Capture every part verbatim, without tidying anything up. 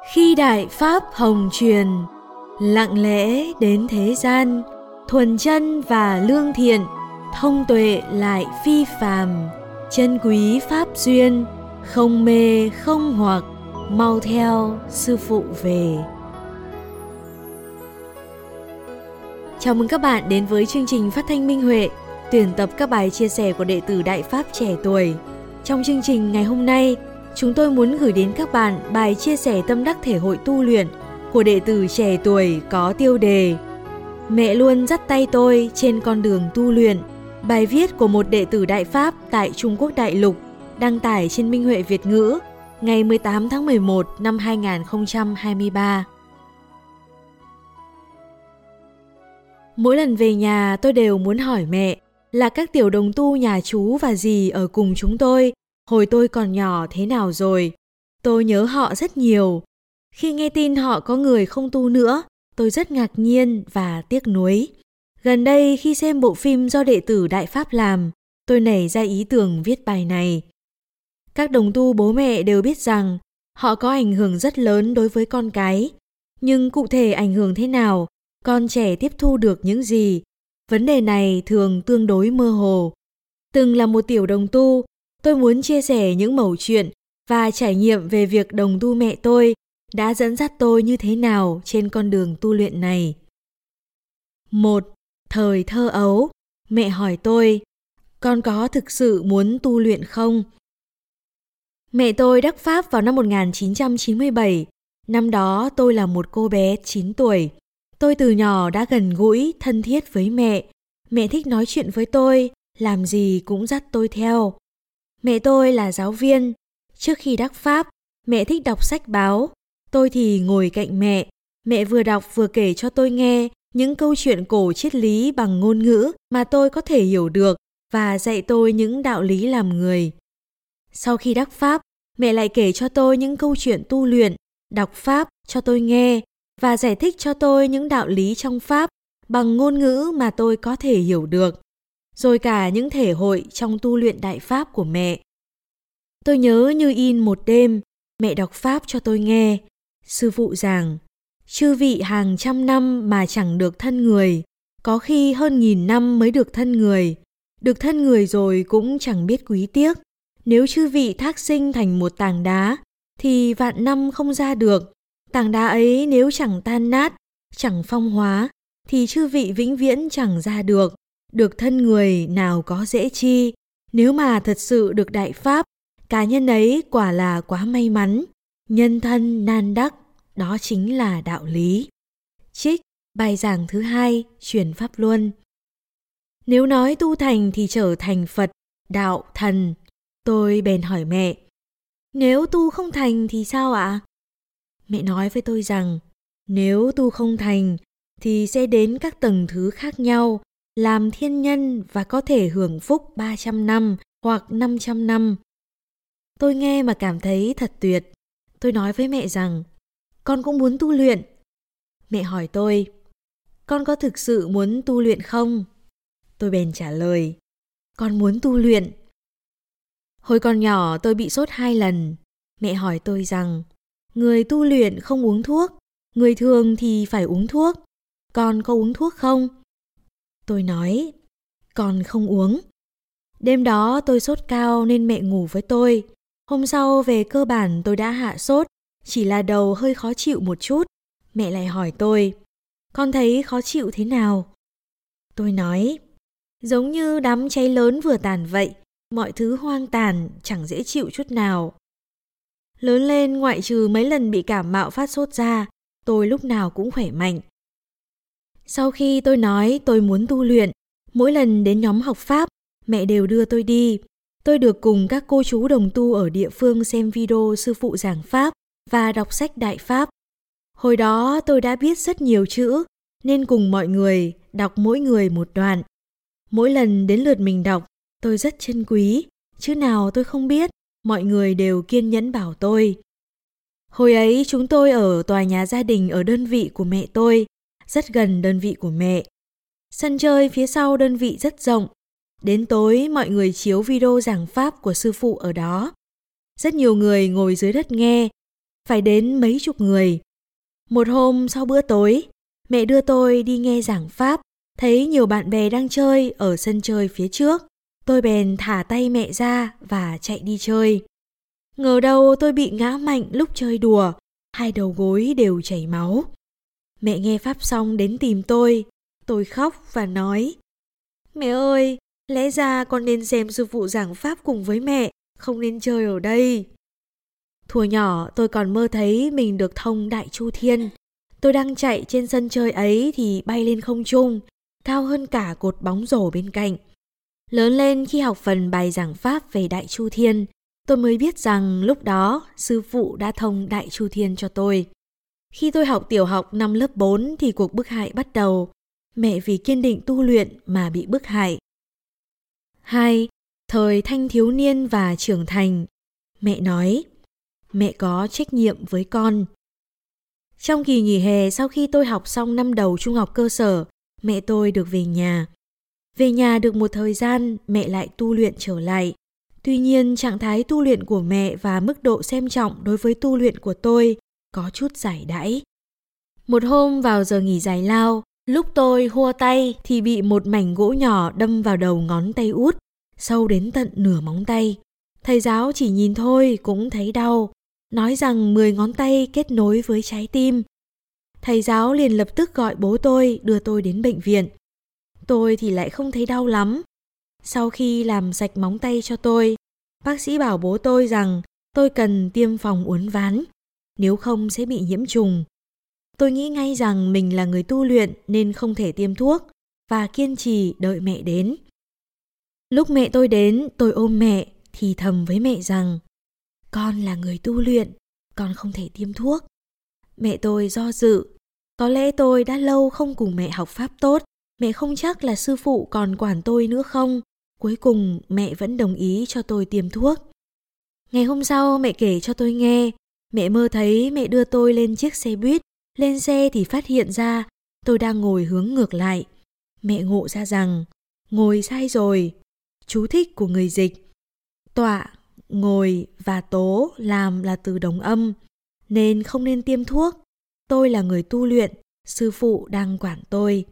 Khi Đại Pháp hồng truyền, lặng lẽ đến thế gian, thuần chân và lương thiện, thông tuệ lại phi phàm, chân quý pháp duyên, không mê không hoặc, mau theo sư phụ về. Chào mừng các bạn đến với chương trình Phát thanh Minh Huệ, tuyển tập các bài chia sẻ của đệ tử Đại Pháp trẻ tuổi. Trong chương trình ngày hôm nay, chúng tôi muốn gửi đến các bạn bài chia sẻ tâm đắc thể hội tu luyện của đệ tử trẻ tuổi có tiêu đề Mẹ luôn dắt tay tôi trên con đường tu luyện. Bài viết của một đệ tử Đại Pháp tại Trung Quốc đại lục đăng tải trên Minh Huệ Việt ngữ ngày mười tám tháng mười một năm hai nghìn không trăm hai mươi ba. Mỗi lần về nhà tôi đều muốn hỏi mẹ là các tiểu đồng tu nhà chú và dì ở cùng chúng tôi hồi tôi còn nhỏ thế nào rồi. Tôi nhớ họ rất nhiều. Khi nghe tin họ có người không tu nữa, tôi rất ngạc nhiên và tiếc nuối. Gần đây khi xem bộ phim do đệ tử Đại Pháp làm, tôi nảy ra ý tưởng viết bài này. Các đồng tu bố mẹ đều biết rằng họ có ảnh hưởng rất lớn đối với con cái. Nhưng cụ thể ảnh hưởng thế nào, con trẻ tiếp thu được những gì, vấn đề này thường tương đối mơ hồ. Từng là một tiểu đồng tu, tôi muốn chia sẻ những mẩu chuyện và trải nghiệm về việc đồng tu mẹ tôi đã dẫn dắt tôi như thế nào trên con đường tu luyện này. Một. Thời thơ ấu, mẹ hỏi tôi, con có thực sự muốn tu luyện không? Mẹ tôi đắc Pháp vào năm một nghìn chín trăm chín mươi bảy, năm đó tôi là một cô bé chín tuổi. Tôi từ nhỏ đã gần gũi, thân thiết với mẹ. Mẹ thích nói chuyện với tôi, làm gì cũng dắt tôi theo. Mẹ tôi là giáo viên. Trước khi đắc Pháp, mẹ thích đọc sách báo. Tôi thì ngồi cạnh mẹ. Mẹ vừa đọc vừa kể cho tôi nghe những câu chuyện cổ triết lý bằng ngôn ngữ mà tôi có thể hiểu được và dạy tôi những đạo lý làm người. Sau khi đắc Pháp, mẹ lại kể cho tôi những câu chuyện tu luyện, đọc Pháp cho tôi nghe và giải thích cho tôi những đạo lý trong Pháp bằng ngôn ngữ mà tôi có thể hiểu được, rồi cả những thể hội trong tu luyện Đại Pháp của mẹ. Tôi nhớ như in một đêm, mẹ đọc Pháp cho tôi nghe. Sư phụ giảng, chư vị hàng trăm năm mà chẳng được thân người, có khi hơn nghìn năm mới được thân người. Được thân người rồi cũng chẳng biết quý tiếc. Nếu chư vị thác sinh thành một tảng đá, thì vạn năm không ra được. Tảng đá ấy nếu chẳng tan nát, chẳng phong hóa, thì chư vị vĩnh viễn chẳng ra được. Được thân người nào có dễ chi. Nếu mà thật sự được Đại Pháp, cá nhân ấy quả là quá may mắn. Nhân thân nan đắc, đó chính là đạo lý. Trích bài giảng thứ hai, truyền Pháp Luân. Nếu nói tu thành thì trở thành Phật, đạo, thần. Tôi bèn hỏi mẹ, nếu tu không thành thì sao ạ? Mẹ nói với tôi rằng, nếu tu không thành thì sẽ đến các tầng thứ khác nhau, làm thiên nhân và có thể hưởng phúc ba trăm năm hoặc năm trăm năm. Tôi nghe mà cảm thấy thật tuyệt. Tôi nói với mẹ rằng, con cũng muốn tu luyện. Mẹ hỏi tôi, con có thực sự muốn tu luyện không? Tôi bèn trả lời, con muốn tu luyện. Hồi còn nhỏ tôi bị sốt hai lần. Mẹ hỏi tôi rằng, người tu luyện không uống thuốc, người thường thì phải uống thuốc. Con có uống thuốc không? Tôi nói, con không uống. Đêm đó tôi sốt cao nên mẹ ngủ với tôi. Hôm sau về cơ bản tôi đã hạ sốt, chỉ là đầu hơi khó chịu một chút. Mẹ lại hỏi tôi, con thấy khó chịu thế nào? Tôi nói, giống như đám cháy lớn vừa tàn vậy. Mọi thứ hoang tàn, chẳng dễ chịu chút nào. Lớn lên ngoại trừ mấy lần bị cảm mạo phát sốt ra, tôi lúc nào cũng khỏe mạnh. Sau khi tôi nói tôi muốn tu luyện, mỗi lần đến nhóm học Pháp, mẹ đều đưa tôi đi. Tôi được cùng các cô chú đồng tu ở địa phương xem video sư phụ giảng Pháp và đọc sách Đại Pháp. Hồi đó tôi đã biết rất nhiều chữ, nên cùng mọi người đọc mỗi người một đoạn. Mỗi lần đến lượt mình đọc, tôi rất trân quý, chữ nào tôi không biết, mọi người đều kiên nhẫn bảo tôi. Hồi ấy chúng tôi ở tòa nhà gia đình ở đơn vị của mẹ tôi, rất gần đơn vị của mẹ. Sân chơi phía sau đơn vị rất rộng. Đến tối mọi người chiếu video giảng Pháp của sư phụ ở đó. Rất nhiều người ngồi dưới đất nghe. phải đến mấy chục người. Một hôm sau bữa tối, mẹ đưa tôi đi nghe giảng pháp, thấy nhiều bạn bè đang chơi ở sân chơi phía trước. Tôi bèn thả tay mẹ ra và chạy đi chơi. Ngờ đâu tôi bị ngã mạnh lúc chơi đùa, hai đầu gối đều chảy máu. Mẹ nghe pháp xong đến tìm tôi, tôi khóc và nói: Mẹ ơi, lẽ ra con nên xem sư phụ giảng pháp cùng với mẹ, không nên chơi ở đây. Thuở nhỏ tôi còn mơ thấy mình được thông Đại Chu Thiên. Tôi đang chạy trên sân chơi ấy thì bay lên không trung, cao hơn cả cột bóng rổ bên cạnh. Lớn lên khi học phần bài giảng pháp về Đại Chu Thiên, tôi mới biết rằng lúc đó sư phụ đã thông Đại Chu Thiên cho tôi. Khi tôi học tiểu học năm lớp bốn thì cuộc bức hại bắt đầu. Mẹ vì kiên định tu luyện mà bị bức hại. Hai, thời thanh thiếu niên và trưởng thành. Mẹ nói, mẹ có trách nhiệm với con. Trong kỳ nghỉ hè sau khi tôi học xong năm đầu trung học cơ sở, mẹ tôi được về nhà. Về nhà được một thời gian, mẹ lại tu luyện trở lại. Tuy nhiên, trạng thái tu luyện của mẹ và mức độ xem trọng đối với tu luyện của tôi có chút giải đãi. Một hôm vào giờ nghỉ giải lao, lúc tôi hua tay thì bị một mảnh gỗ nhỏ đâm vào đầu ngón tay út, sâu đến tận nửa móng tay. Thầy giáo chỉ nhìn thôi cũng thấy đau, nói rằng mười ngón tay kết nối với trái tim. Thầy giáo liền lập tức gọi bố tôi đưa tôi đến bệnh viện. Tôi thì lại không thấy đau lắm. Sau khi làm sạch móng tay cho tôi, bác sĩ bảo bố tôi rằng tôi cần tiêm phòng uốn ván, nếu không sẽ bị nhiễm trùng. Tôi nghĩ ngay rằng mình là người tu luyện nên không thể tiêm thuốc và kiên trì đợi mẹ đến. Lúc mẹ tôi đến, tôi ôm mẹ, thì thầm với mẹ rằng con là người tu luyện, con không thể tiêm thuốc. Mẹ tôi do dự. Có lẽ tôi đã lâu không cùng mẹ học pháp tốt, mẹ không chắc là sư phụ còn quản tôi nữa không. Cuối cùng mẹ vẫn đồng ý cho tôi tiêm thuốc. Ngày hôm sau mẹ kể cho tôi nghe, mẹ mơ thấy mẹ đưa tôi lên chiếc xe buýt. Lên xe thì phát hiện ra tôi đang ngồi hướng ngược lại. Mẹ ngộ ra rằng ngồi sai rồi. Chú thích của người dịch: tọa, ngồi và tố làm là từ đồng âm, nên không nên tiêm thuốc. Tôi là người tu luyện, sư phụ đang quản tôi.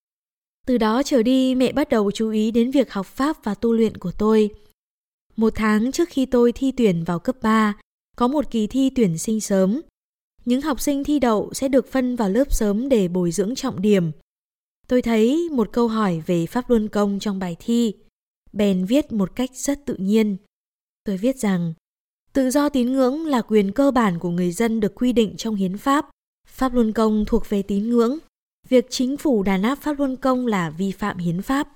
Từ đó trở đi, mẹ bắt đầu chú ý đến việc học pháp và tu luyện của tôi. Một tháng trước khi tôi thi tuyển vào cấp ba, có một kỳ thi tuyển sinh sớm. Những học sinh thi đậu sẽ được phân vào lớp sớm để bồi dưỡng trọng điểm. Tôi thấy một câu hỏi về Pháp Luân Công trong bài thi, bèn viết một cách rất tự nhiên. Tôi viết rằng, tự do tín ngưỡng là quyền cơ bản của người dân được quy định trong hiến pháp. Pháp Luân Công thuộc về tín ngưỡng. Việc chính phủ đàn áp Pháp Luân Công là vi phạm hiến pháp.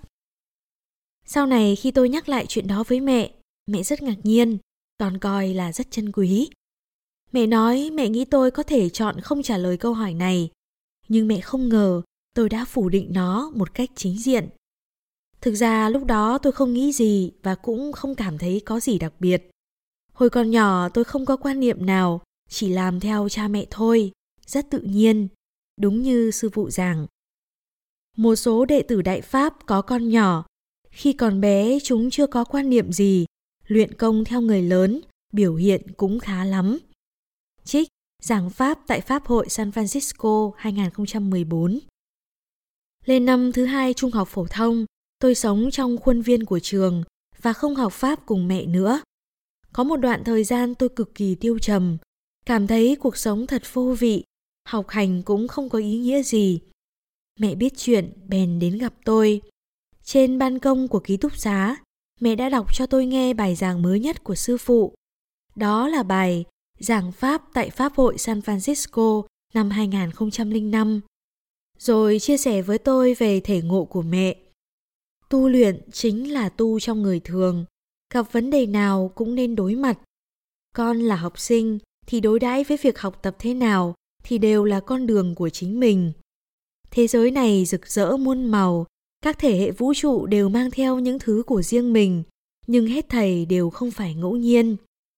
Sau này khi tôi nhắc lại chuyện đó với mẹ, mẹ rất ngạc nhiên, còn coi là rất trân quý. Mẹ nói mẹ nghĩ tôi có thể chọn không trả lời câu hỏi này, nhưng mẹ không ngờ tôi đã phủ định nó một cách chính diện. Thực ra lúc đó tôi không nghĩ gì và cũng không cảm thấy có gì đặc biệt. Hồi còn nhỏ tôi không có quan niệm nào, chỉ làm theo cha mẹ thôi, rất tự nhiên, đúng như sư phụ giảng. Một số đệ tử Đại Pháp có con nhỏ, khi còn bé chúng chưa có quan niệm gì, luyện công theo người lớn, biểu hiện cũng khá lắm. Trích giảng pháp tại Pháp hội San Francisco hai không một bốn. Lên năm thứ hai trung học phổ thông, tôi sống trong khuôn viên của trường và không học pháp cùng mẹ nữa. Có một đoạn thời gian tôi cực kỳ tiêu trầm, cảm thấy cuộc sống thật vô vị, học hành cũng không có ý nghĩa gì. Mẹ biết chuyện bèn đến gặp tôi. Trên ban công của ký túc xá, mẹ đã đọc cho tôi nghe bài giảng mới nhất của sư phụ. Đó là bài giảng pháp tại Pháp hội San Francisco năm hai không không năm. Rồi chia sẻ với tôi về thể ngộ của mẹ. Tu luyện chính là tu trong người thường, gặp vấn đề nào cũng nên đối mặt. Con là học sinh thì đối đãi với việc học tập thế nào thì đều là con đường của chính mình. Thế giới này rực rỡ muôn màu, các thể hệ vũ trụ đều mang theo những thứ của riêng mình, nhưng hết thảy đều không phải ngẫu nhiên.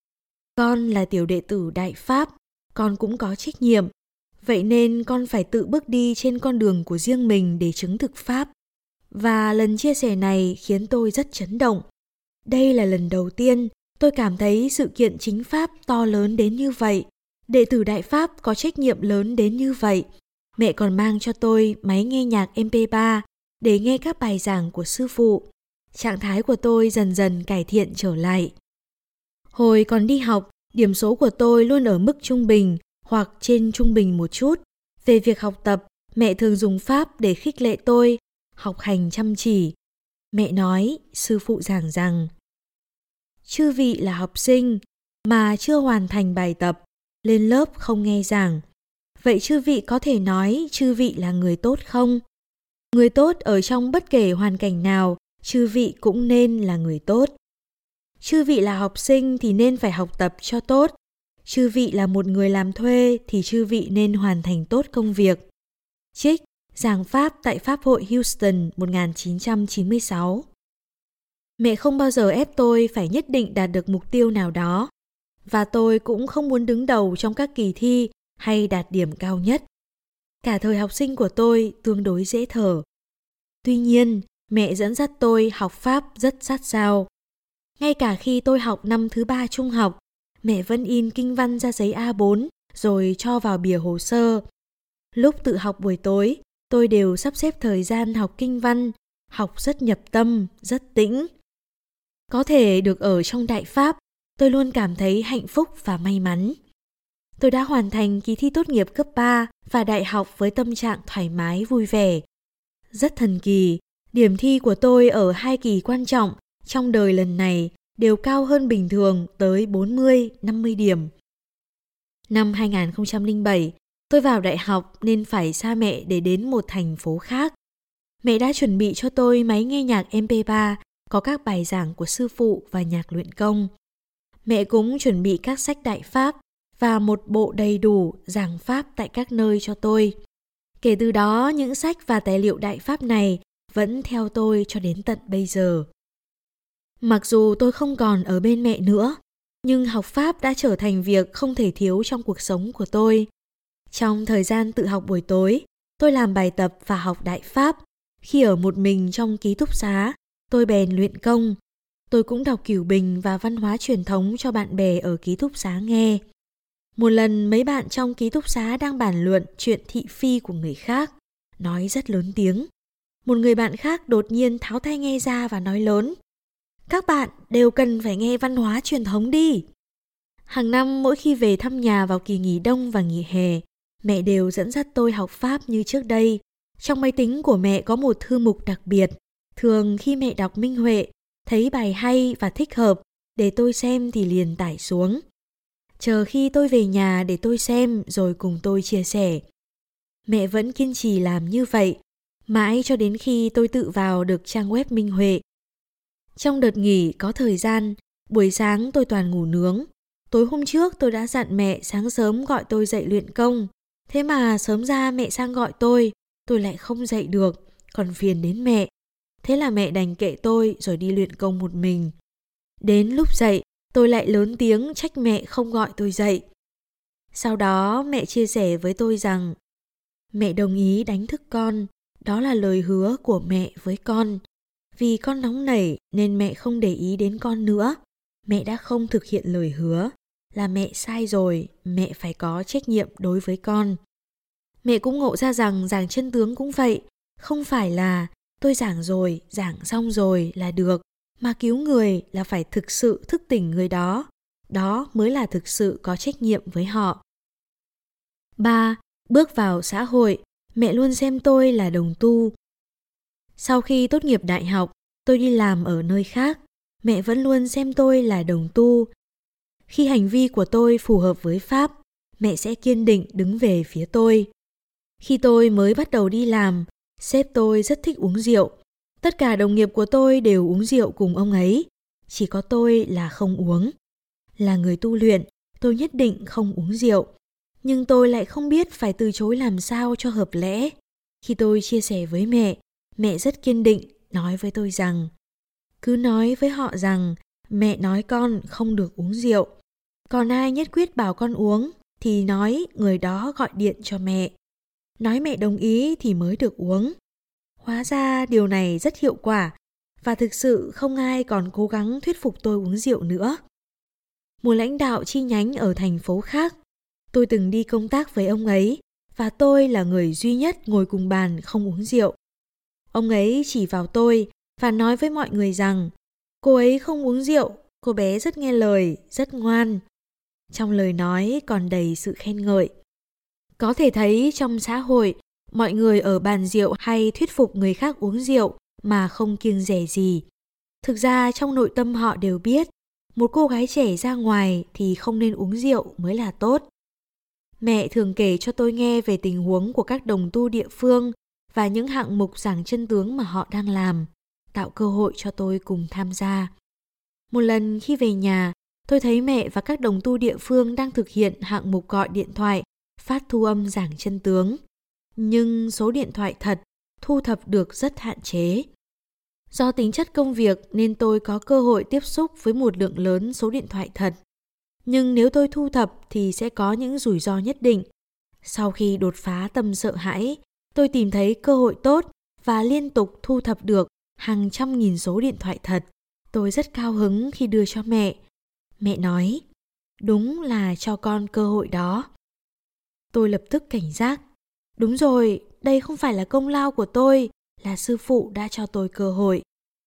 Con là tiểu đệ tử Đại Pháp, con cũng có trách nhiệm. Vậy nên con phải tự bước đi trên con đường của riêng mình để chứng thực Pháp. Và lần chia sẻ này khiến tôi rất chấn động. Đây là lần đầu tiên tôi cảm thấy sự kiện chính Pháp to lớn đến như vậy, đệ tử Đại Pháp có trách nhiệm lớn đến như vậy. Mẹ còn mang cho tôi máy nghe nhạc em pê ba để nghe các bài giảng của sư phụ. Trạng thái của tôi dần dần cải thiện trở lại. Hồi còn đi học, điểm số của tôi luôn ở mức trung bình hoặc trên trung bình một chút. Về việc học tập, mẹ thường dùng pháp để khích lệ tôi, học hành chăm chỉ. Mẹ nói, sư phụ giảng rằng, chư vị là học sinh mà chưa hoàn thành bài tập, lên lớp không nghe giảng. Vậy chư vị có thể nói chư vị là người tốt không? Người tốt ở trong bất kể hoàn cảnh nào, chư vị cũng nên là người tốt. Chư vị là học sinh thì nên phải học tập cho tốt. Chư vị là một người làm thuê thì chư vị nên hoàn thành tốt công việc. Trích Giảng Pháp tại Pháp hội Houston một nghìn chín trăm chín mươi sáu. Mẹ không bao giờ ép tôi phải nhất định đạt được mục tiêu nào đó. Và tôi cũng không muốn đứng đầu trong các kỳ thi hay đạt điểm cao nhất. Cả thời học sinh của tôi tương đối dễ thở. Tuy nhiên, mẹ dẫn dắt tôi học Pháp rất sát sao. Ngay cả khi tôi học năm thứ ba trung học, mẹ vẫn in kinh văn ra giấy A bốn rồi cho vào bìa hồ sơ. Lúc tự học buổi tối, tôi đều sắp xếp thời gian học kinh văn, học rất nhập tâm, rất tĩnh. Có thể được ở trong Đại Pháp, tôi luôn cảm thấy hạnh phúc và may mắn. Tôi đã hoàn thành kỳ thi tốt nghiệp cấp ba và đại học với tâm trạng thoải mái vui vẻ. Rất thần kỳ, điểm thi của tôi ở hai kỳ quan trọng trong đời lần này đều cao hơn bình thường tới bốn mươi năm mươi điểm. Năm hai nghìn không trăm lẻ bảy, tôi vào đại học nên phải xa mẹ để đến một thành phố khác. Mẹ đã chuẩn bị cho tôi máy nghe nhạc em pê ba có các bài giảng của sư phụ và nhạc luyện công. Mẹ cũng chuẩn bị các sách Đại Pháp và một bộ đầy đủ giảng Pháp tại các nơi cho tôi. Kể từ đó, những sách và tài liệu Đại Pháp này vẫn theo tôi cho đến tận bây giờ. Mặc dù tôi không còn ở bên mẹ nữa, nhưng học Pháp đã trở thành việc không thể thiếu trong cuộc sống của tôi. Trong thời gian tự học buổi tối, tôi làm bài tập và học Đại Pháp. Khi ở một mình trong ký túc xá, tôi bèn luyện công. Tôi cũng đọc Cửu Bình và văn hóa truyền thống cho bạn bè ở ký túc xá nghe. Một lần mấy bạn trong ký túc xá đang bàn luận chuyện thị phi của người khác, nói rất lớn tiếng. Một người bạn khác đột nhiên tháo tai nghe ra và nói lớn: các bạn đều cần phải nghe văn hóa truyền thống đi. Hàng năm mỗi khi về thăm nhà vào kỳ nghỉ đông và nghỉ hè, mẹ đều dẫn dắt tôi học Pháp như trước đây. Trong máy tính của mẹ có một thư mục đặc biệt. Thường khi mẹ đọc Minh Huệ, thấy bài hay và thích hợp để tôi xem thì liền tải xuống. Chờ khi tôi về nhà để tôi xem rồi cùng tôi chia sẻ. Mẹ vẫn kiên trì làm như vậy, mãi cho đến khi tôi tự vào được trang web Minh Huệ. Trong đợt nghỉ có thời gian, buổi sáng tôi toàn ngủ nướng. Tối hôm trước tôi đã dặn mẹ sáng sớm gọi tôi dậy luyện công. Thế mà sớm ra mẹ sang gọi tôi, tôi lại không dậy được, còn phiền đến mẹ. Thế là mẹ đành kệ tôi rồi đi luyện công một mình. Đến lúc dậy, tôi lại lớn tiếng trách mẹ không gọi tôi dậy. Sau đó mẹ chia sẻ với tôi rằng mẹ đồng ý đánh thức con, đó là lời hứa của mẹ với con. Vì con nóng nảy nên mẹ không để ý đến con nữa. Mẹ đã không thực hiện lời hứa, là mẹ sai rồi, mẹ phải có trách nhiệm đối với con. Mẹ cũng ngộ ra rằng giảng chân tướng cũng vậy, không phải là tôi giảng rồi, giảng xong rồi là được, mà cứu người là phải thực sự thức tỉnh người đó. Đó mới là thực sự có trách nhiệm với họ. ba. Bước vào xã hội, mẹ luôn xem tôi là đồng tu. Sau khi tốt nghiệp đại học, tôi đi làm ở nơi khác, mẹ vẫn luôn xem tôi là đồng tu. Khi hành vi của tôi phù hợp với Pháp, mẹ sẽ kiên định đứng về phía tôi. Khi tôi mới bắt đầu đi làm, sếp tôi rất thích uống rượu. Tất cả đồng nghiệp của tôi đều uống rượu cùng ông ấy. Chỉ có tôi là không uống. Là người tu luyện, tôi nhất định không uống rượu. Nhưng tôi lại không biết phải từ chối làm sao cho hợp lẽ. Khi tôi chia sẻ với mẹ, mẹ rất kiên định nói với tôi rằng cứ nói với họ rằng mẹ nói con không được uống rượu. Còn ai nhất quyết bảo con uống thì nói người đó gọi điện cho mẹ. Nói mẹ đồng ý thì mới được uống. Hóa ra điều này rất hiệu quả và thực sự không ai còn cố gắng thuyết phục tôi uống rượu nữa. Một lãnh đạo chi nhánh ở thành phố khác, Tôi từng đi công tác với ông ấy và tôi là người duy nhất ngồi cùng bàn không uống rượu. Ông ấy chỉ vào tôi và nói với mọi người rằng cô ấy không uống rượu, cô bé rất nghe lời, rất ngoan. Trong lời nói còn đầy sự khen ngợi. Có thể thấy trong xã hội, mọi người ở bàn rượu hay thuyết phục người khác uống rượu mà không kiêng dè gì. Thực ra trong nội tâm họ đều biết, một cô gái trẻ ra ngoài thì không nên uống rượu mới là tốt. Mẹ thường kể cho tôi nghe về tình huống của các đồng tu địa phương và những hạng mục giảng chân tướng mà họ đang làm, tạo cơ hội cho tôi cùng tham gia. Một lần khi về nhà, tôi thấy mẹ và các đồng tu địa phương đang thực hiện hạng mục gọi điện thoại, phát thu âm giảng chân tướng. Nhưng số điện thoại thật thu thập được rất hạn chế. Do tính chất công việc nên tôi có cơ hội tiếp xúc với một lượng lớn số điện thoại thật. Nhưng nếu tôi thu thập thì sẽ có những rủi ro nhất định. Sau khi đột phá tâm sợ hãi, tôi tìm thấy cơ hội tốt và liên tục thu thập được hàng trăm nghìn số điện thoại thật. Tôi rất cao hứng khi đưa cho mẹ. Mẹ nói, đúng là cho con cơ hội đó. Tôi lập tức cảnh giác. Đúng rồi, đây không phải là công lao của tôi, là sư phụ đã cho tôi cơ hội.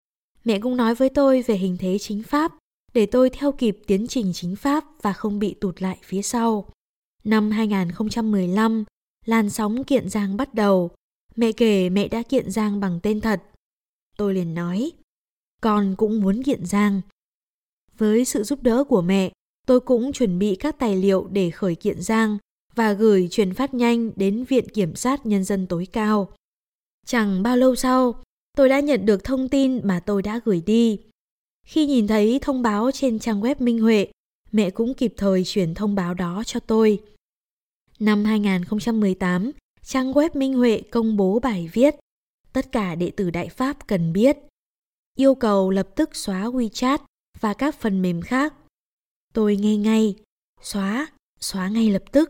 Mẹ cũng nói với tôi về hình thế chính pháp, để tôi theo kịp tiến trình chính pháp và không bị tụt lại phía sau. Năm hai không một lăm, làn sóng kiện giang bắt đầu. Mẹ kể mẹ đã kiện giang bằng tên thật. Tôi liền nói, con cũng muốn kiện giang. Với sự giúp đỡ của mẹ, tôi cũng chuẩn bị các tài liệu để khởi kiện giang và gửi truyền phát nhanh đến Viện Kiểm sát Nhân dân tối cao. Chẳng bao lâu sau, tôi đã nhận được thông tin mà tôi đã gửi đi. Khi nhìn thấy thông báo trên trang web Minh Huệ, mẹ cũng kịp thời chuyển thông báo đó cho tôi. Năm hai không một tám, trang web Minh Huệ công bố bài viết tất cả đệ tử Đại Pháp cần biết, yêu cầu lập tức xóa WeChat và các phần mềm khác. Tôi nghe ngay, xóa, xóa ngay lập tức.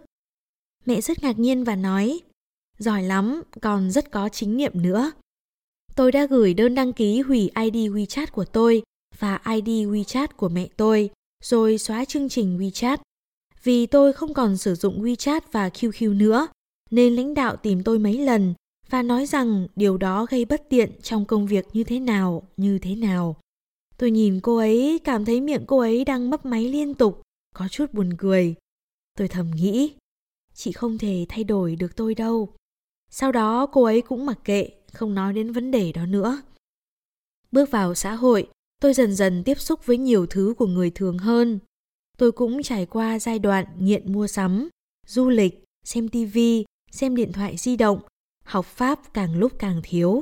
Mẹ rất ngạc nhiên và nói, giỏi lắm, còn rất có chính nghiệm nữa. Tôi đã gửi đơn đăng ký hủy i đê WeChat của tôi và i đê WeChat của mẹ tôi, rồi xóa chương trình WeChat. Vì tôi không còn sử dụng WeChat và quy quy nữa, nên lãnh đạo tìm tôi mấy lần và nói rằng điều đó gây bất tiện trong công việc như thế nào, như thế nào. Tôi nhìn cô ấy, cảm thấy miệng cô ấy đang mấp máy liên tục, có chút buồn cười. Tôi thầm nghĩ, chị không thể thay đổi được tôi đâu. Sau đó cô ấy cũng mặc kệ, không nói đến vấn đề đó nữa. Bước vào xã hội, tôi dần dần tiếp xúc với nhiều thứ của người thường hơn. Tôi cũng trải qua giai đoạn nghiện mua sắm, du lịch, xem tivi, xem điện thoại di động, học pháp càng lúc càng thiếu.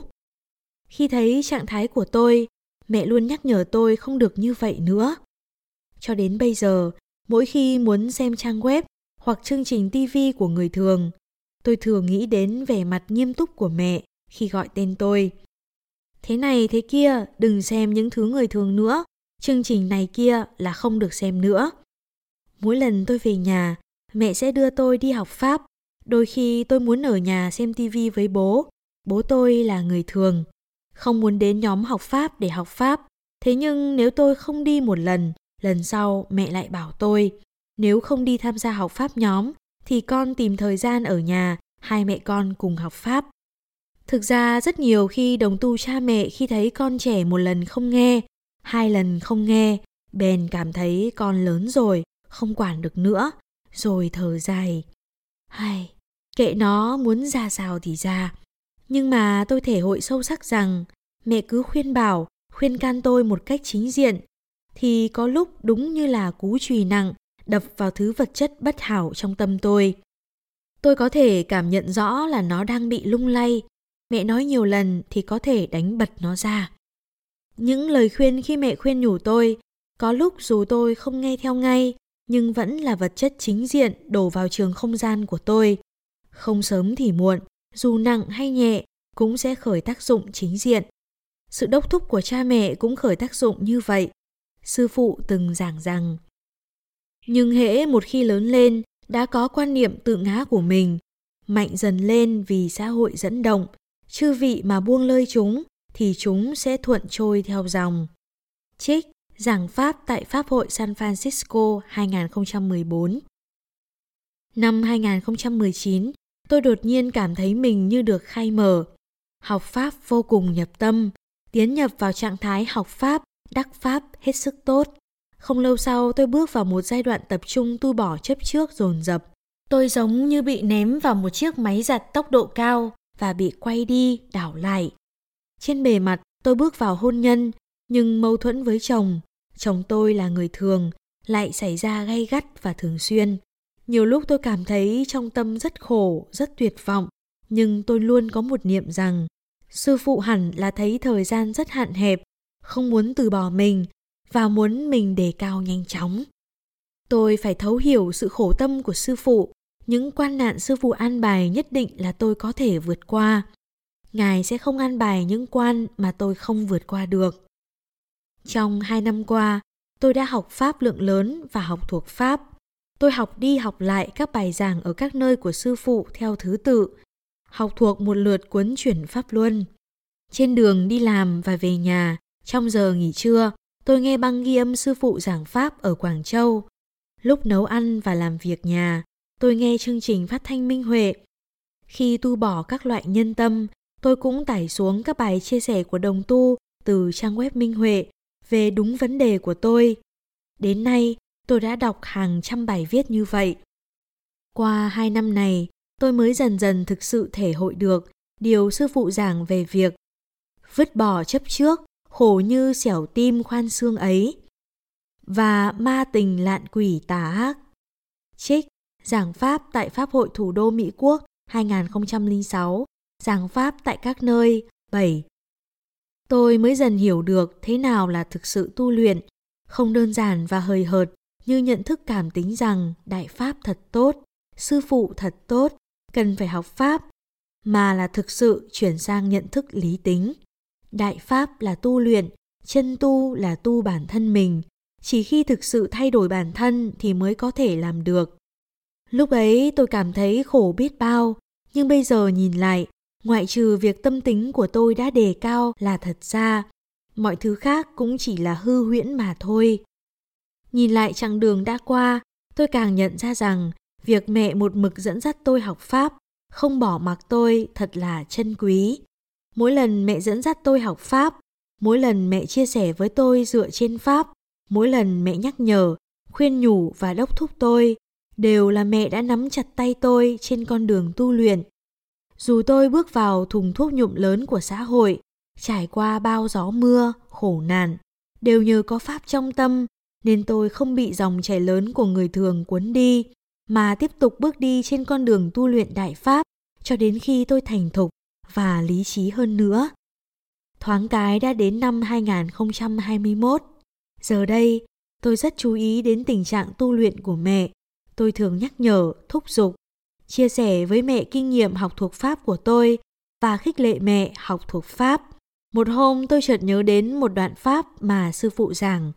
Khi thấy trạng thái của tôi, mẹ luôn nhắc nhở tôi không được như vậy nữa. Cho đến bây giờ, mỗi khi muốn xem trang web hoặc chương trình tivi của người thường, tôi thường nghĩ đến vẻ mặt nghiêm túc của mẹ khi gọi tên tôi. Thế này thế kia, đừng xem những thứ người thường nữa, chương trình này kia là không được xem nữa. Mỗi lần tôi về nhà, mẹ sẽ đưa tôi đi học pháp. Đôi khi tôi muốn ở nhà xem tivi với bố. Bố tôi là người thường, không muốn đến nhóm học pháp để học pháp. Thế nhưng nếu tôi không đi một lần, lần sau mẹ lại bảo tôi, nếu không đi tham gia học pháp nhóm, thì con tìm thời gian ở nhà, hai mẹ con cùng học pháp. Thực ra rất nhiều khi đồng tu cha mẹ khi thấy con trẻ một lần không nghe, hai lần không nghe, bèn cảm thấy con lớn rồi, không quản được nữa, rồi thở dài. Hay, kệ nó muốn ra sao thì ra. Nhưng mà tôi thể hội sâu sắc rằng mẹ cứ khuyên bảo, khuyên can tôi một cách chính diện, thì có lúc đúng như là cú chùy nặng đập vào thứ vật chất bất hảo trong tâm tôi. Tôi có thể cảm nhận rõ là nó đang bị lung lay. Mẹ nói nhiều lần thì có thể đánh bật nó ra. Những lời khuyên khi mẹ khuyên nhủ tôi, có lúc dù tôi không nghe theo ngay, nhưng vẫn là vật chất chính diện đổ vào trường không gian của tôi. Không sớm thì muộn, dù nặng hay nhẹ, cũng sẽ khởi tác dụng chính diện. Sự đốc thúc của cha mẹ cũng khởi tác dụng như vậy. Sư phụ từng giảng rằng, nhưng hễ một khi lớn lên, đã có quan niệm tự ngã của mình, mạnh dần lên vì xã hội dẫn động, chư vị mà buông lơi chúng, thì chúng sẽ thuận trôi theo dòng. Trích giảng pháp tại Pháp hội San Francisco hai không một bốn. Năm hai không một chín, tôi đột nhiên cảm thấy mình như được khai mở. Học Pháp vô cùng nhập tâm, tiến nhập vào trạng thái học Pháp, đắc Pháp hết sức tốt. Không lâu sau tôi bước vào một giai đoạn tập trung tu bỏ chấp trước dồn dập. Tôi giống như bị ném vào một chiếc máy giặt tốc độ cao và bị quay đi, đảo lại. Trên bề mặt tôi bước vào hôn nhân, nhưng mâu thuẫn với chồng. Chồng tôi là người thường, lại xảy ra gay gắt và thường xuyên. Nhiều lúc tôi cảm thấy trong tâm rất khổ, rất tuyệt vọng, nhưng tôi luôn có một niệm rằng sư phụ hẳn là thấy thời gian rất hạn hẹp, không muốn từ bỏ mình và muốn mình đề cao nhanh chóng. Tôi phải thấu hiểu sự khổ tâm của sư phụ, những quan nạn sư phụ an bài nhất định là tôi có thể vượt qua. Ngài sẽ không an bài những quan mà tôi không vượt qua được. Trong hai năm qua, tôi đã học Pháp lượng lớn và học thuộc Pháp. Tôi học đi học lại các bài giảng ở các nơi của sư phụ theo thứ tự, học thuộc một lượt cuốn chuyển Pháp Luân. Trên đường đi làm và về nhà, trong giờ nghỉ trưa, tôi nghe băng ghi âm sư phụ giảng Pháp ở Quảng Châu. Lúc nấu ăn và làm việc nhà, tôi nghe chương trình phát thanh Minh Huệ. Khi tu bỏ các loại nhân tâm, tôi cũng tải xuống các bài chia sẻ của đồng tu từ trang web Minh Huệ về đúng vấn đề của tôi. Đến nay, tôi đã đọc hàng trăm bài viết như vậy. Qua hai năm này, tôi mới dần dần thực sự thể hội được điều sư phụ giảng về việc vứt bỏ chấp trước, khổ như xẻo tim khoan xương ấy, và ma tình lạn quỷ tà ác. Trích giảng Pháp tại Pháp hội Thủ đô Mỹ Quốc hai không không sáu, giảng Pháp tại các nơi bảy. Tôi mới dần hiểu được thế nào là thực sự tu luyện, không đơn giản và hời hợt như nhận thức cảm tính rằng Đại Pháp thật tốt, sư phụ thật tốt, cần phải học Pháp, mà là thực sự chuyển sang nhận thức lý tính. Đại Pháp là tu luyện, chân tu là tu bản thân mình. Chỉ khi thực sự thay đổi bản thân thì mới có thể làm được. Lúc ấy tôi cảm thấy khổ biết bao, nhưng bây giờ nhìn lại, ngoại trừ việc tâm tính của tôi đã đề cao là thật ra, mọi thứ khác cũng chỉ là hư huyễn mà thôi. Nhìn lại chặng đường đã qua, tôi càng nhận ra rằng việc mẹ một mực dẫn dắt tôi học Pháp, không bỏ mặc tôi thật là trân quý. Mỗi lần mẹ dẫn dắt tôi học Pháp, mỗi lần mẹ chia sẻ với tôi dựa trên Pháp, mỗi lần mẹ nhắc nhở, khuyên nhủ và đốc thúc tôi, đều là mẹ đã nắm chặt tay tôi trên con đường tu luyện. Dù tôi bước vào thùng thuốc nhuộm lớn của xã hội, trải qua bao gió mưa, khổ nạn, đều nhờ có Pháp trong tâm, nên tôi không bị dòng chảy lớn của người thường cuốn đi, mà tiếp tục bước đi trên con đường tu luyện Đại Pháp cho đến khi tôi thành thục và lý trí hơn nữa. Thoáng cái đã đến năm hai không hai mốt. Giờ đây, tôi rất chú ý đến tình trạng tu luyện của mẹ. Tôi thường nhắc nhở, thúc giục, chia sẻ với mẹ kinh nghiệm học thuộc Pháp của tôi và khích lệ mẹ học thuộc Pháp. Một hôm tôi chợt nhớ đến một đoạn Pháp mà sư phụ giảng.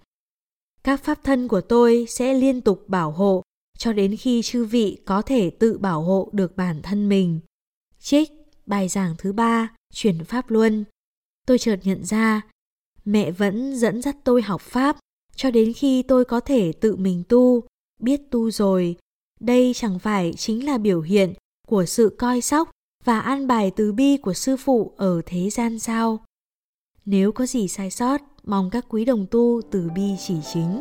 Các pháp thân của tôi sẽ liên tục bảo hộ cho đến khi chư vị có thể tự bảo hộ được bản thân mình. Trích bài giảng thứ ba, chuyển Pháp Luân. Tôi chợt nhận ra, mẹ vẫn dẫn dắt tôi học Pháp cho đến khi tôi có thể tự mình tu, biết tu rồi. Đây chẳng phải chính là biểu hiện của sự coi sóc và an bài từ bi của sư phụ ở thế gian sao? Nếu có gì sai sót, mong các quý đồng tu từ bi chỉ chính.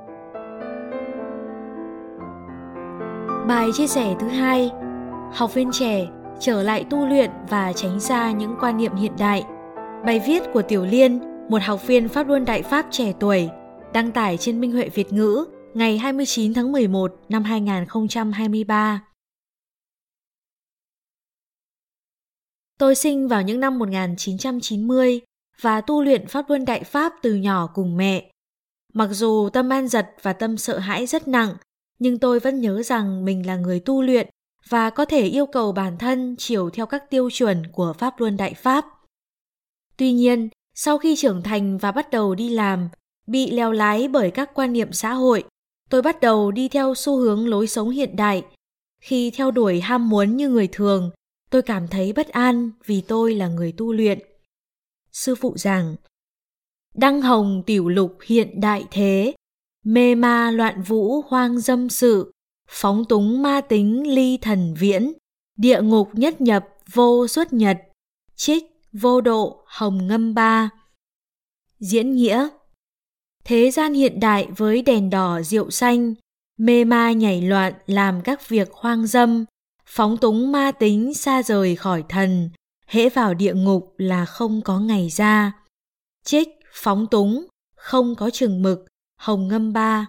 Bài chia sẻ thứ hai, học viên trẻ trở lại tu luyện và tránh xa những quan niệm hiện đại. Bài viết của Tiểu Liên, một học viên Pháp Luân Đại Pháp trẻ tuổi, đăng tải trên Minh Huệ Việt ngữ ngày hai mươi chín tháng mười một năm hai không hai ba. Tôi sinh vào những năm một nghìn chín trăm chín mươi và tu luyện Pháp Luân Đại Pháp từ nhỏ cùng mẹ. Mặc dù tâm an giật và tâm sợ hãi rất nặng, nhưng tôi vẫn nhớ rằng mình là người tu luyện và có thể yêu cầu bản thân chiều theo các tiêu chuẩn của Pháp Luân Đại Pháp. Tuy nhiên, sau khi trưởng thành và bắt đầu đi làm, bị leo lái bởi các quan niệm xã hội, tôi bắt đầu đi theo xu hướng lối sống hiện đại. Khi theo đuổi ham muốn như người thường, tôi cảm thấy bất an vì tôi là người tu luyện. Sư phụ giảng, đăng hồng tiểu lục hiện đại thế, mê ma loạn vũ hoang dâm sự, phóng túng ma tính ly thần viễn, địa ngục nhất nhập vô xuất nhật, trích vô độ hồng ngâm ba. Diễn nghĩa: thế gian hiện đại với đèn đỏ rượu xanh, mê ma nhảy loạn làm các việc hoang dâm, phóng túng ma tính xa rời khỏi thần, hễ vào địa ngục là không có ngày ra. Trích phóng túng, không có chừng mực, hồng ngâm ba.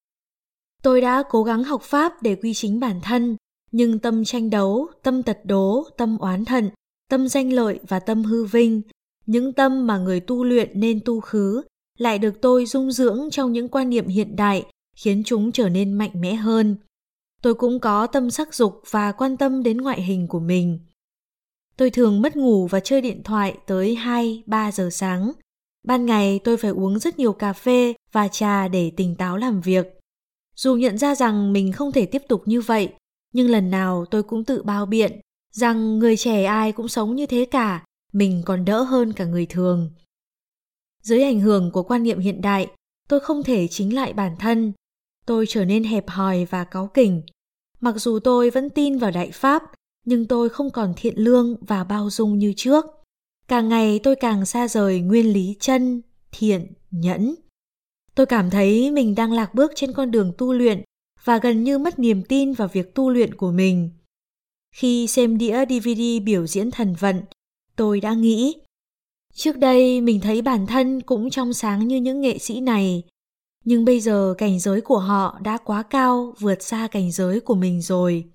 Tôi đã cố gắng học Pháp để quy chính bản thân, nhưng tâm tranh đấu, tâm tật đố, tâm oán thận, tâm danh lợi và tâm hư vinh, những tâm mà người tu luyện nên tu khứ, lại được tôi dung dưỡng trong những quan niệm hiện đại, khiến chúng trở nên mạnh mẽ hơn. Tôi cũng có tâm sắc dục và quan tâm đến ngoại hình của mình. Tôi thường mất ngủ và chơi điện thoại tới hai ba giờ sáng. Ban ngày tôi phải uống rất nhiều cà phê và trà để tỉnh táo làm việc. Dù nhận ra rằng mình không thể tiếp tục như vậy, nhưng lần nào tôi cũng tự bao biện rằng người trẻ ai cũng sống như thế cả, mình còn đỡ hơn cả người thường. Dưới ảnh hưởng của quan niệm hiện đại, tôi không thể chính lại bản thân. Tôi trở nên hẹp hòi và cáu kỉnh. Mặc dù tôi vẫn tin vào Đại Pháp, nhưng tôi không còn thiện lương và bao dung như trước. Càng ngày tôi càng xa rời nguyên lý chân, thiện, nhẫn. Tôi cảm thấy mình đang lạc bước trên con đường tu luyện và gần như mất niềm tin vào việc tu luyện của mình. Khi xem đĩa đê vê đê biểu diễn thần vận, tôi đã nghĩ, trước đây mình thấy bản thân cũng trong sáng như những nghệ sĩ này, nhưng bây giờ cảnh giới của họ đã quá cao, vượt xa cảnh giới của mình rồi.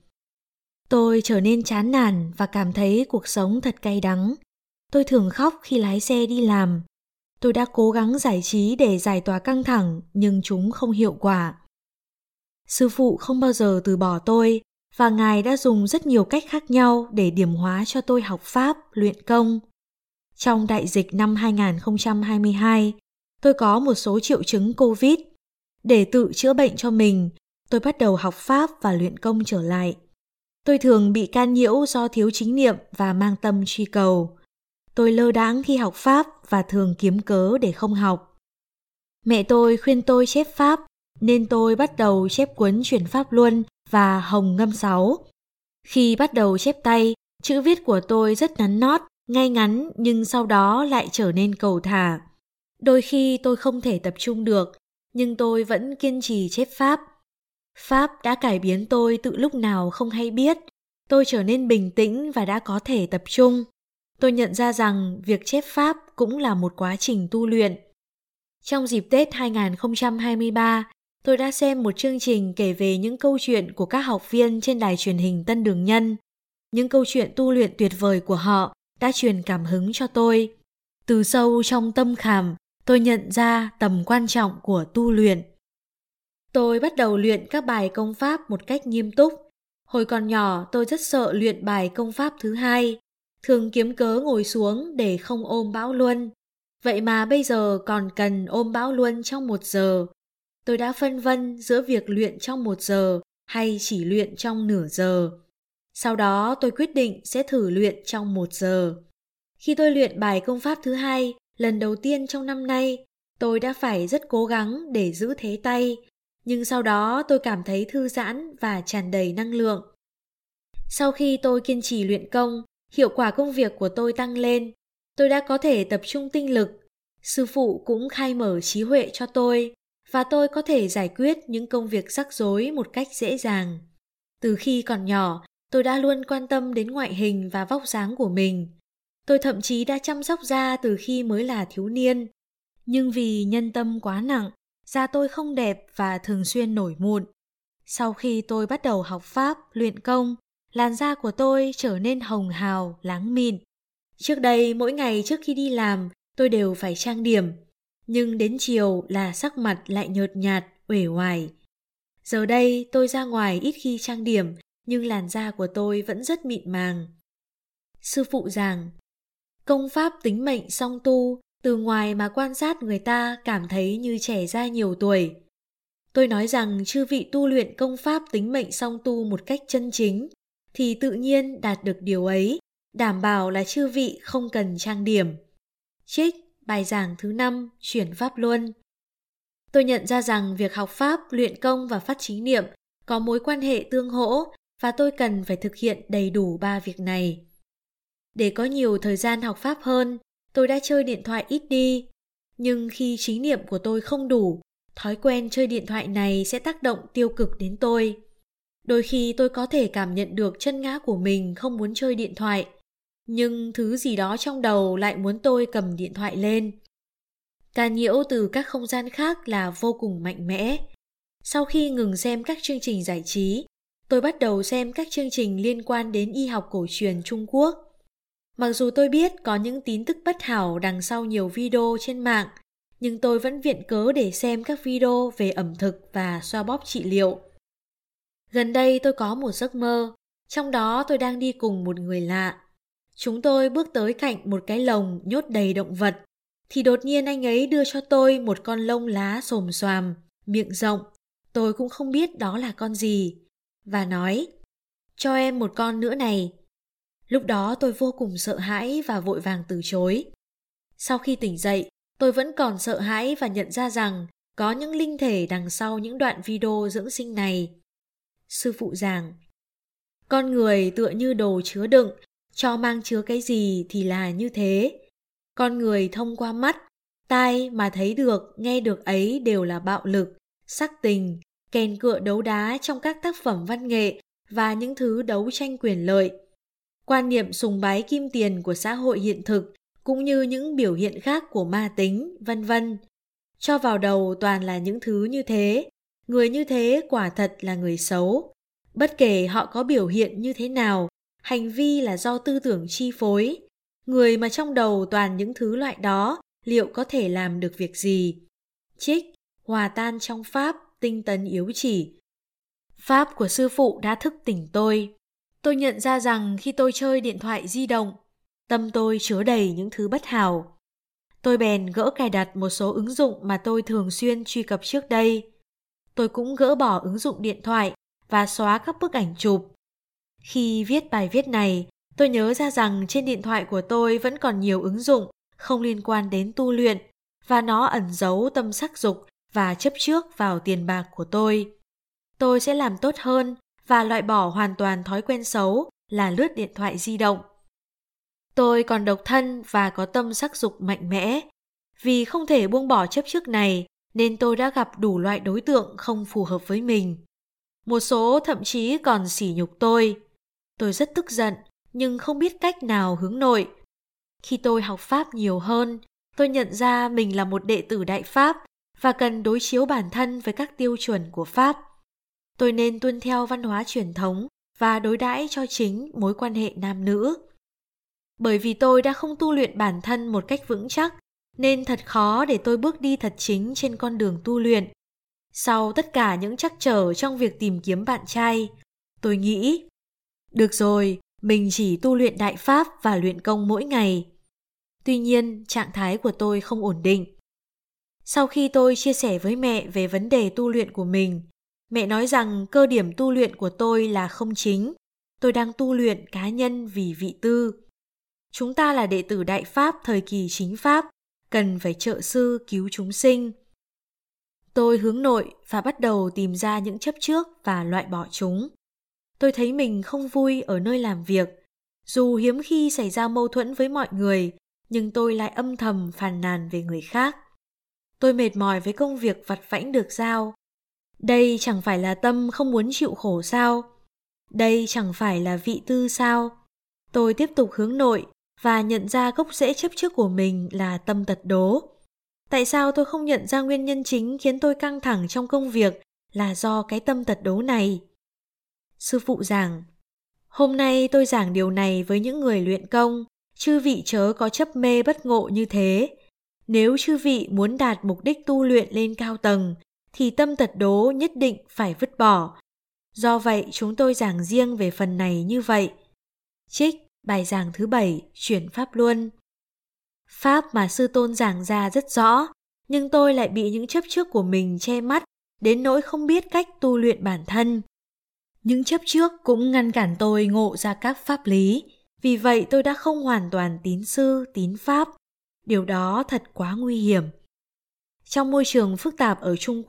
Tôi trở nên chán nản và cảm thấy cuộc sống thật cay đắng. Tôi thường khóc khi lái xe đi làm. Tôi đã cố gắng giải trí để giải tỏa căng thẳng, nhưng chúng không hiệu quả. Sư phụ không bao giờ từ bỏ tôi, và Ngài đã dùng rất nhiều cách khác nhau để điểm hóa cho tôi học Pháp, luyện công. Trong đại dịch năm hai không hai hai, tôi có một số triệu chứng Covid. Để tự chữa bệnh cho mình, tôi bắt đầu học Pháp và luyện công trở lại. Tôi thường bị can nhiễu do thiếu chính niệm và mang tâm truy cầu. Tôi lơ đãng khi học Pháp và thường kiếm cớ để không học. Mẹ tôi khuyên tôi chép Pháp, nên tôi bắt đầu chép cuốn Chuyển Pháp Luân và Hồng Ngâm sáu. Khi bắt đầu chép tay, chữ viết của tôi rất nắn nót, ngay ngắn, nhưng sau đó lại trở nên cầu thả. Đôi khi tôi không thể tập trung được, nhưng tôi vẫn kiên trì chép Pháp. Pháp đã cải biến tôi từ lúc nào không hay biết. Tôi trở nên bình tĩnh và đã có thể tập trung. Tôi nhận ra rằng việc chép Pháp cũng là một quá trình tu luyện. Trong dịp Tết hai không hai ba, tôi đã xem một chương trình kể về những câu chuyện của các học viên trên đài truyền hình Tân Đường Nhân. Những câu chuyện tu luyện tuyệt vời của họ đã truyền cảm hứng cho tôi. Từ sâu trong tâm khảm, tôi nhận ra tầm quan trọng của tu luyện. Tôi bắt đầu luyện các bài công pháp một cách nghiêm túc. Hồi còn nhỏ, tôi rất sợ luyện bài công pháp thứ hai, thường kiếm cớ ngồi xuống để không ôm bão luân. Vậy mà bây giờ còn cần ôm bão luân trong một giờ. Tôi đã phân vân giữa việc luyện trong một giờ hay chỉ luyện trong nửa giờ. Sau đó tôi quyết định sẽ thử luyện trong một giờ. Khi tôi luyện bài công pháp thứ hai, lần đầu tiên trong năm nay, tôi đã phải rất cố gắng để giữ thế tay. Nhưng sau đó tôi cảm thấy thư giãn và tràn đầy năng lượng. Sau khi tôi kiên trì luyện công, hiệu quả công việc của tôi tăng lên. Tôi đã có thể tập trung tinh lực. Sư phụ cũng khai mở trí huệ cho tôi, và tôi có thể giải quyết những công việc rắc rối một cách dễ dàng. Từ khi còn nhỏ, tôi đã luôn quan tâm đến ngoại hình và vóc dáng của mình. Tôi thậm chí đã chăm sóc da từ khi mới là thiếu niên. Nhưng vì nhân tâm quá nặng, da tôi không đẹp và thường xuyên nổi mụn. Sau khi tôi bắt đầu học Pháp, luyện công, làn da của tôi trở nên hồng hào, láng mịn. Trước đây, mỗi ngày trước khi đi làm, tôi đều phải trang điểm. Nhưng đến chiều là sắc mặt lại nhợt nhạt, uể oải. Giờ đây, tôi ra ngoài ít khi trang điểm, nhưng làn da của tôi vẫn rất mịn màng. Sư phụ giảng, công pháp tính mệnh song tu, từ ngoài mà quan sát người ta cảm thấy như trẻ ra nhiều tuổi. Tôi nói rằng chư vị tu luyện công pháp tính mệnh song tu một cách chân chính, thì tự nhiên đạt được điều ấy, đảm bảo là chư vị không cần trang điểm. Trích bài giảng thứ năm, Chuyển Pháp Luân. Tôi nhận ra rằng việc học Pháp, luyện công và phát trí niệm có mối quan hệ tương hỗ và tôi cần phải thực hiện đầy đủ ba việc này. Để có nhiều thời gian học Pháp hơn, tôi đã chơi điện thoại ít đi. Nhưng khi trí niệm của tôi không đủ, thói quen chơi điện thoại này sẽ tác động tiêu cực đến tôi. Đôi khi tôi có thể cảm nhận được chân ngã của mình không muốn chơi điện thoại, nhưng thứ gì đó trong đầu lại muốn tôi cầm điện thoại lên. Ca nhiễu từ các không gian khác là vô cùng mạnh mẽ. Sau khi ngừng xem các chương trình giải trí, tôi bắt đầu xem các chương trình liên quan đến y học cổ truyền Trung Quốc. Mặc dù tôi biết có những tin tức bất hảo đằng sau nhiều video trên mạng, nhưng tôi vẫn viện cớ để xem các video về ẩm thực và xoa bóp trị liệu. Gần đây tôi có một giấc mơ, trong đó tôi đang đi cùng một người lạ. Chúng tôi bước tới cạnh một cái lồng nhốt đầy động vật, thì đột nhiên anh ấy đưa cho tôi một con lông lá xồm xoàm, miệng rộng, tôi cũng không biết đó là con gì, và nói, cho em một con nữa này. Lúc đó tôi vô cùng sợ hãi và vội vàng từ chối. Sau khi tỉnh dậy, tôi vẫn còn sợ hãi và nhận ra rằng có những linh thể đằng sau những đoạn video dưỡng sinh này. Sư phụ giảng, con người tựa như đồ chứa đựng, cho mang chứa cái gì thì là như thế. Con người thông qua mắt, tai mà thấy được, nghe được ấy đều là bạo lực, sắc tình, kèn cựa đấu đá trong các tác phẩm văn nghệ và những thứ đấu tranh quyền lợi. Quan niệm sùng bái kim tiền của xã hội hiện thực cũng như những biểu hiện khác của ma tính, vân vân. Cho vào đầu toàn là những thứ như thế. Người như thế quả thật là người xấu. Bất kể họ có biểu hiện như thế nào, hành vi là do tư tưởng chi phối. Người mà trong đầu toàn những thứ loại đó, liệu có thể làm được việc gì? Trích, hòa tan trong Pháp, tinh tấn yếu chỉ. Pháp của sư phụ đã thức tỉnh tôi. Tôi nhận ra rằng khi tôi chơi điện thoại di động, tâm tôi chứa đầy những thứ bất hảo. Tôi bèn gỡ cài đặt một số ứng dụng mà tôi thường xuyên truy cập trước đây. Tôi cũng gỡ bỏ ứng dụng điện thoại và xóa các bức ảnh chụp. Khi viết bài viết này, tôi nhớ ra rằng trên điện thoại của tôi vẫn còn nhiều ứng dụng không liên quan đến tu luyện và nó ẩn giấu tâm sắc dục và chấp trước vào tiền bạc của tôi. Tôi sẽ làm tốt hơn và loại bỏ hoàn toàn thói quen xấu là lướt điện thoại di động. Tôi còn độc thân và có tâm sắc dục mạnh mẽ. Vì không thể buông bỏ chấp trước này nên tôi đã gặp đủ loại đối tượng không phù hợp với mình. Một số thậm chí còn sỉ nhục tôi. Tôi rất tức giận nhưng không biết cách nào hướng nội. Khi tôi học Pháp nhiều hơn, tôi nhận ra mình là một đệ tử Đại Pháp và cần đối chiếu bản thân với các tiêu chuẩn của Pháp. Tôi nên tuân theo văn hóa truyền thống và đối đãi cho chính mối quan hệ nam nữ. Bởi vì tôi đã không tu luyện bản thân một cách vững chắc, nên thật khó để tôi bước đi thật chính trên con đường tu luyện. Sau tất cả những trắc trở trong việc tìm kiếm bạn trai, tôi nghĩ, được rồi, mình chỉ tu luyện Đại Pháp và luyện công mỗi ngày. Tuy nhiên, trạng thái của tôi không ổn định. Sau khi tôi chia sẻ với mẹ về vấn đề tu luyện của mình, mẹ nói rằng cơ điểm tu luyện của tôi là không chính. Tôi đang tu luyện cá nhân vì vị tư. Chúng ta là đệ tử Đại Pháp thời kỳ chính Pháp, cần phải trợ sư cứu chúng sinh. Tôi hướng nội và bắt đầu tìm ra những chấp trước và loại bỏ chúng. Tôi thấy mình không vui ở nơi làm việc. Dù hiếm khi xảy ra mâu thuẫn với mọi người, nhưng tôi lại âm thầm phàn nàn về người khác. Tôi mệt mỏi với công việc vặt vãnh được giao. Đây chẳng phải là tâm không muốn chịu khổ sao? Đây chẳng phải là vị tư sao? Tôi tiếp tục hướng nội và nhận ra gốc rễ chấp trước của mình là tâm tật đố. Tại sao tôi không nhận ra nguyên nhân chính khiến tôi căng thẳng trong công việc là do cái tâm tật đố này? Sư phụ giảng, hôm nay tôi giảng điều này với những người luyện công, chư vị chớ có chấp mê bất ngộ như thế. Nếu chư vị muốn đạt mục đích tu luyện lên cao tầng, thì tâm tật đố nhất định phải vứt bỏ. Do vậy chúng tôi giảng riêng về phần này như vậy. Trích bài giảng thứ bảy, chuyển Pháp Luân. Pháp mà sư tôn giảng ra rất rõ, nhưng tôi lại bị những chấp trước của mình che mắt, đến nỗi không biết cách tu luyện bản thân. Những chấp trước cũng ngăn cản tôi ngộ ra các pháp lý, vì vậy tôi đã không hoàn toàn tín sư, tín Pháp. Điều đó thật quá nguy hiểm. Trong môi trường phức tạp ở Trung Quốc,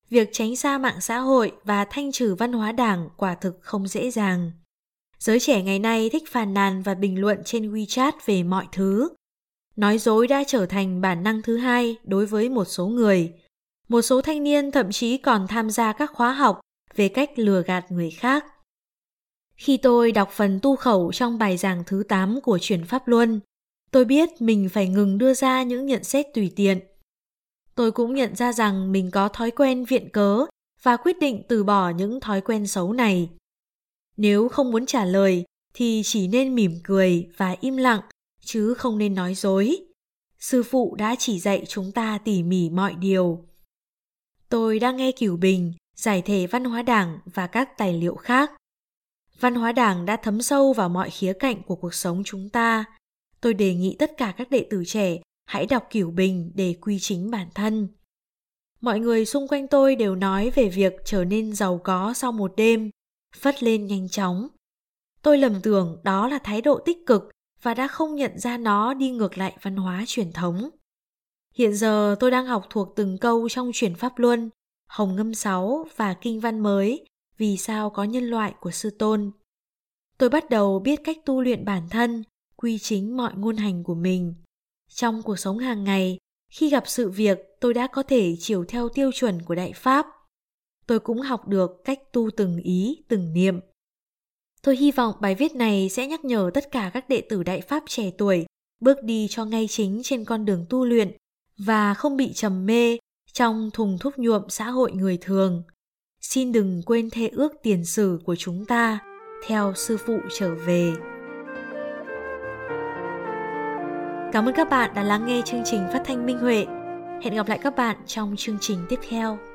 Việc tránh xa mạng xã hội và thanh trừ văn hóa đảng quả thực không dễ dàng. Giới trẻ ngày nay thích phàn nàn và bình luận trên WeChat về mọi thứ. Nói dối đã trở thành bản năng thứ hai đối với một số người. Một số thanh niên thậm chí còn tham gia các khóa học về cách lừa gạt người khác. Khi tôi đọc phần tu khẩu trong bài giảng thứ tám của Chuyển Pháp Luân, tôi biết mình phải ngừng đưa ra những nhận xét tùy tiện. Tôi cũng nhận ra rằng mình có thói quen viện cớ và quyết định từ bỏ những thói quen xấu này. Nếu không muốn trả lời thì chỉ nên mỉm cười và im lặng, chứ không nên nói dối. Sư phụ đã chỉ dạy chúng ta tỉ mỉ mọi điều. Tôi đang nghe Cửu Bình giải thể văn hóa đảng và các tài liệu khác. Văn hóa đảng đã thấm sâu vào mọi khía cạnh của cuộc sống chúng ta. Tôi đề nghị tất cả các đệ tử trẻ hãy đọc Cửu Bình để quy chính bản thân. Mọi người xung quanh tôi đều nói về việc trở nên giàu có sau một đêm, phất lên nhanh chóng. Tôi lầm tưởng đó là thái độ tích cực và đã không nhận ra nó đi ngược lại văn hóa truyền thống. Hiện giờ tôi đang học thuộc từng câu trong Chuyển Pháp Luân, Hồng Ngâm sáu và Kinh văn mới Vì sao có nhân loại của Sư Tôn. Tôi bắt đầu biết cách tu luyện bản thân, quy chính mọi ngôn hành của mình. Trong cuộc sống hàng ngày, khi gặp sự việc, tôi đã có thể chiều theo tiêu chuẩn của Đại Pháp. Tôi cũng học được cách tu từng ý, từng niệm. Tôi hy vọng bài viết này sẽ nhắc nhở tất cả các đệ tử Đại Pháp trẻ tuổi bước đi cho ngay chính trên con đường tu luyện và không bị trầm mê trong thùng thuốc nhuộm xã hội người thường. Xin đừng quên thệ ước tiền sử của chúng ta, theo sư phụ trở về. Cảm ơn các bạn đã lắng nghe chương trình phát thanh Minh Huệ. Hẹn gặp lại các bạn trong chương trình tiếp theo.